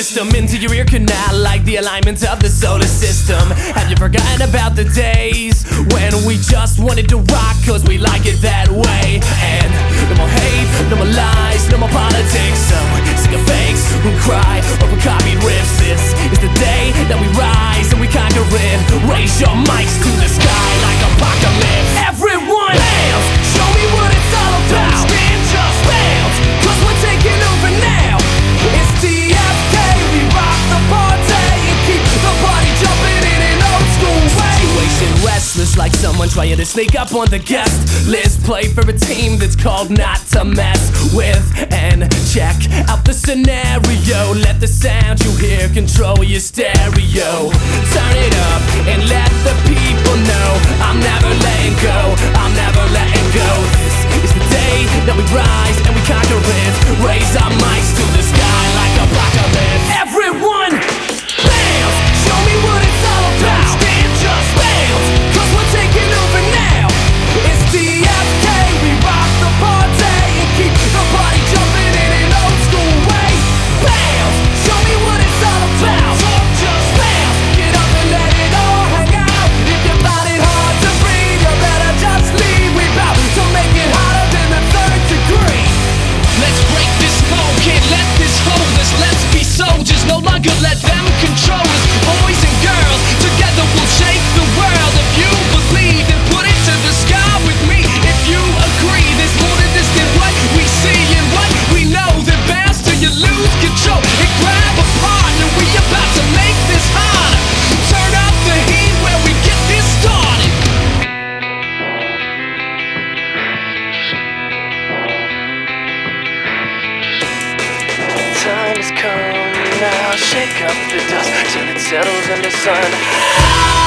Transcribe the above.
system into your ear canal, like the alignment of the solar system. Have you forgotten about the days when we just wanted to rock cause we like it that way? And no more hate, no more lies, no more politics. So sick of fakes who cry over copied riffs. This is the day that we rise and we conquer it. Raise your mics to the sky like apocalypse. Everyone bounce, show me what it's all about. Stand, just bounce, cause we're taking over now. It's TFK, we rock the party and keep the party jumping in an old school way. Situation restless, like someone trying to sneak up on the guest list. Play for a team that's called not to mess with. And check out the scenario. Let the sound you hear control your stereo. Turn it up and let the people know I'm never letting go, I'm never letting go. This is the day that we rise and we conquer it. Raise our mics to the sky like apocalypse. Everyone bounce, show me what it's all about. Stand, just bounce, cause we're taking over now. It's TFK, we rock the party and keep the party jumping in an old school way. Bounce, show me what it's all about. Just bounce, get up and let it all hang out. If you find it hard to breathe, you better just leave. We bout to make it hotter than the third degree. Let's break this mold, can't let this hold us. Let's be soldiers, no longer let them control us. Boys and girls, together we'll shake the world. If you believe, then put it to the sky with me. If you agree, there's more to this than what we see and what we know. Then bounce till you lose control and grab a partner. We about to make this harder. Turn up the heat where we get this started. Time has come now, shake up the dust till it settles in the sun.